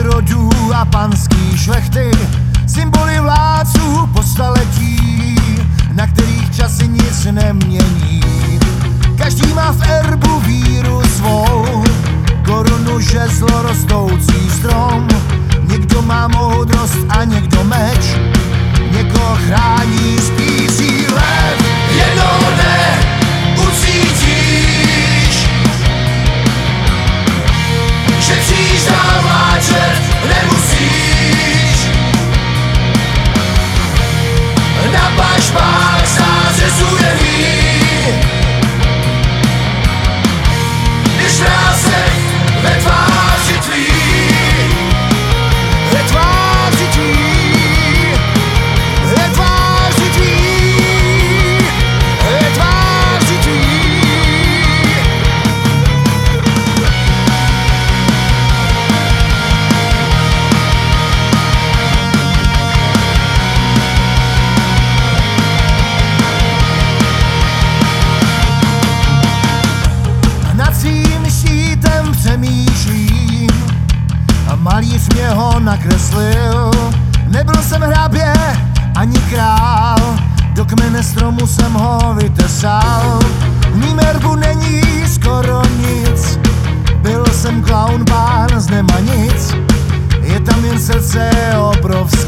rodů a panský šlechty, symboly vládců po staletí, na kterých časy nic nemění. Každý má v erbu víru svou, korunu, žezlo, rostoucí strom. Někdo má moudrost a někdo meč, někoho chrání spící lev. Jednou dne ucítíš, že kříž dál vláčet nemusíš. Na pašpách zářezuje vín, když rázek ve tváři tvý. Ve tváři tvý, ve tváři tvý, ve tváři tvý. Nad svým štítem přemýšlím a malíř mě ho nakreslil. Nebyl jsem hrabě ani král, do kmene stromu jsem ho vytesal. V mým erbu není skoro nic, byl jsem klaun, pán z Nemanic. Je tam jen srdce obrovské.